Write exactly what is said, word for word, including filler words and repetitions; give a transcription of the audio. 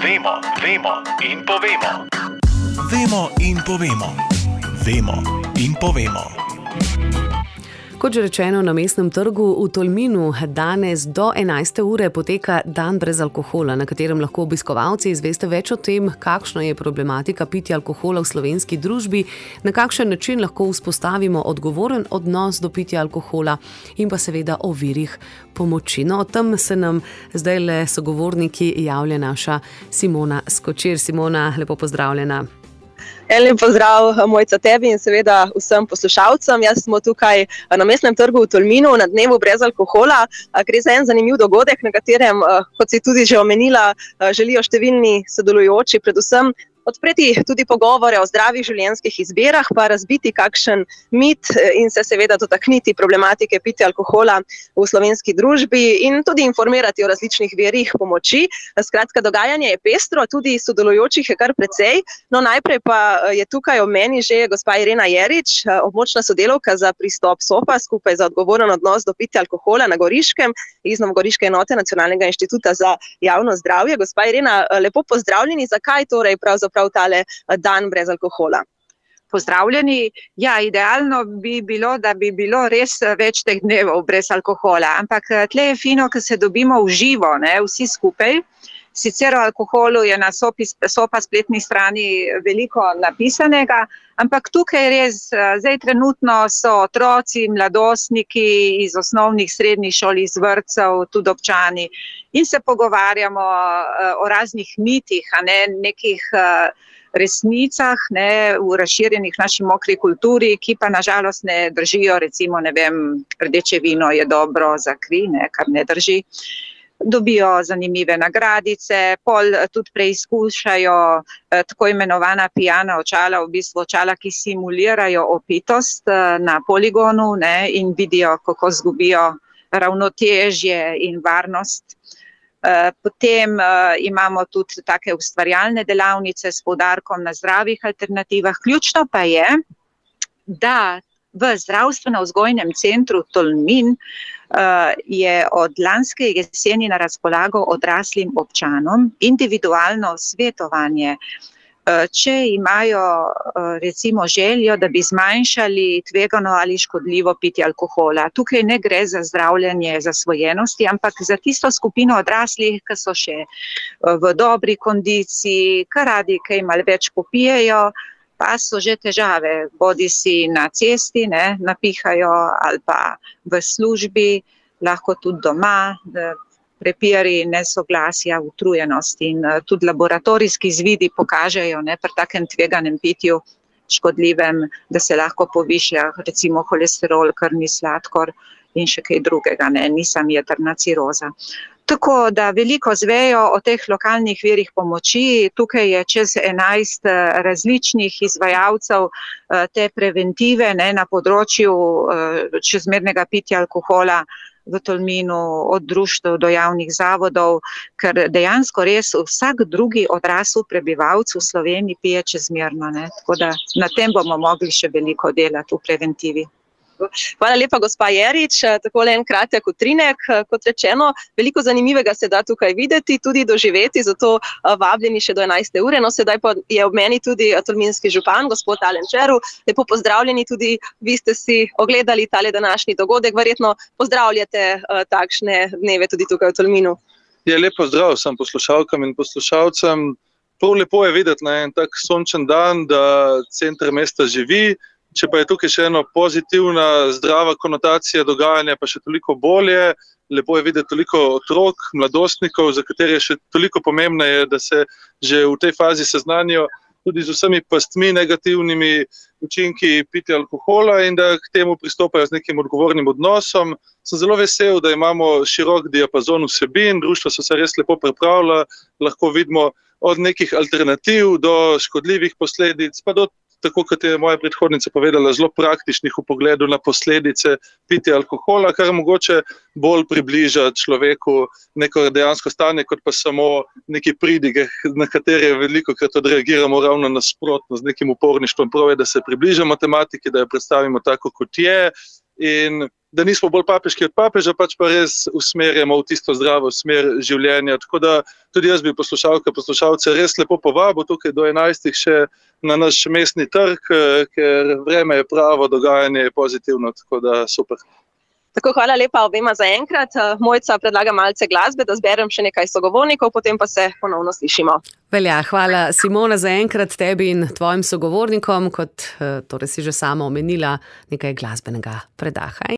Vemo, vemo in povemo. Vemo in povemo. Vemo in povemo. Kot že rečeno, na Mestnem trgu v Tolminu danes do enajste ure poteka dan brez alkohola, na katerem lahko obiskovalci izveste več o tem, kakšna je problematika pitja alkohola v slovenski družbi, na kakšen način lahko vzpostavimo odgovoren odnos do pitja alkohola in pa seveda o virih pomoči. No, o tem se nam zdaj le sogovorniki javlja naša Simona Skočir. Simona, lepo pozdravljena. Lep pozdrav, Mojca, tebi in seveda vsem poslušalcem. Jaz smo tukaj na Mestnem trgu v Tolminu na dnevu brez alkohola. Gre za en zanimiv dogodek, na katerem, kot si tudi že omenila, želijo številni sodelujoči predvsem odpreti tudi pogovore o zdravih življenjskih izbirah, pa razbiti kakšen mit in se seveda dotakniti problematike pitja alkohola v slovenski družbi in tudi informirati o različnih virih pomoči. Skratka, dogajanje je pestro, tudi sodelujočih je kar precej. No, najprej pa je tukaj ob meni že gospa Irena Jerič, območna sodelavka za pristop SOPA skupaj za odgovoren odnos do pitja alkohola na Goriškem iz Novogoriške enote Nacionalnega inštituta za javno zdravje. Gospa Irena, lepo pozdravljeni. Zakaj torej pravzaprav prav tale dan brez alkohola? Pozdravljeni. Ja, idealno bi bilo, da bi bilo res več teh dnevov brez alkohola, ampak tle je fino, ko se dobimo v živo, ne, vsi skupaj. Sicer o alkoholu je na SOPI, SOPA spletni strani veliko napisanega, ampak tukaj res, zdaj trenutno so otroci, mladostniki iz osnovnih, srednjih šol, iz vrtcev, tudi občani in se pogovarjamo o raznih mitih, a ne nekih resnicah, ne, v razširjenih naši mokri kulturi, ki pa nažalost ne držijo, recimo, ne vem, rdeče vino je dobro za kri, ne, kar ne drži. Dobijo zanimive nagradice, pol tudi preizkušajo eh, tako imenovana pijana očala, v bistvu očala, ki simulirajo opitost eh, na poligonu, ne, in vidijo, kako zgubijo ravnotežje in varnost. Eh, potem eh, imamo tudi take ustvarjalne delavnice s poudarkom na zdravih alternativah. Ključno pa je, da v zdravstveno-vzgojnem centru Tolmin uh, je od lanske jeseni na razpolago odraslim občanom individualno svetovanje. Uh, če imajo uh, recimo željo, da bi zmanjšali tvegano ali škodljivo pitje alkohola. Tukaj ne gre za zdravljenje zasvojenosti, ampak za tisto skupino odraslih, ki so še uh, v dobri kondiciji, ki radi kaj malo več popijejo, pa so že težave, bodi si na cesti, ne, napihajo ali pa v službi, lahko tudi doma, prepiri, nesoglasja, utrujenost in tudi laboratorijski izvidi pokažejo, ne, pri takem tveganem pitju škodljivem, da se lahko poviša recimo holesterol, krvni sladkor in še kaj drugega, ne, ni samo jedrna ciroza. Tako da veliko zvejo o teh lokalnih virih pomoči. Tukaj je čez enajst različnih izvajalcev te preventive, ne, na področju čezmernega pitja alkohola v Tolminu, od društev do javnih zavodov, ker dejansko res vsak drugi odrasel prebivalec v Sloveniji pije čezmerno, ne. Tako da na tem bomo mogli še veliko delati v preventivi. Hvala lepa, gospa Jerič. Takole en kratek utrinek. Kot rečeno, veliko zanimivega se da tukaj videti, tudi doživeti, zato vabljeni še do enajste ure. No, sedaj pa je ob meni tudi tolminski župan, gospod Alen Červ. Lepo pozdravljeni, tudi vi ste si ogledali tale današnji dogodek. Verjetno pozdravljate takšne dneve tudi tukaj v Tolminu. Je lep pozdrav vsem poslušalkam in poslušalcem. Prav lepo je videti, ne, en tak sončen dan, da center mesta živi. Če pa je tukaj še eno pozitivna, zdrava konotacija dogajanja, pa še toliko bolje. Lepo je videti toliko otrok, mladostnikov, za katere je še toliko pomembneje, da se že v tej fazi seznanijo tudi z vsemi pastmi, negativnimi učinki pitja alkohola in da k temu pristopajo z nekim odgovornim odnosom. Sem zelo vesel, da imamo širok diapazon vsebin, društva so se res lepo pripravila, lahko vidimo od nekih alternativ do škodljivih posledic, pa do, tako kot je moja predhodnica povedala, zelo praktičnih v pogledu na posledice pitja alkohola, kar mogoče bolj približa človeku neko dejansko stanje, kot pa samo neki pridige, na katere velikokrat odreagiramo ravno nasprotno, z nekim uporništvom. Prav je, da se približamo tematiki, da jo predstavimo tako, kot je. in da nismo bolj papeški od papeža, pač pa res usmerjamo v tisto zdravo smer življenja. Tako da tudi jaz bi poslušalke, poslušalce res lepo povabil tukaj do enajstih še na naš mestni trg, ker vreme je pravo, dogajanje je pozitivno, tako da super. Tako, hvala lepa obema za enkrat. Mojca predlaga malce glasbe, da zberem še nekaj sogovornikov, potem pa se ponovno slišimo. Velja, hvala Simona za enkrat tebi in tvojim sogovornikom, kot torej si že sama omenila, nekaj glasbenega predaha.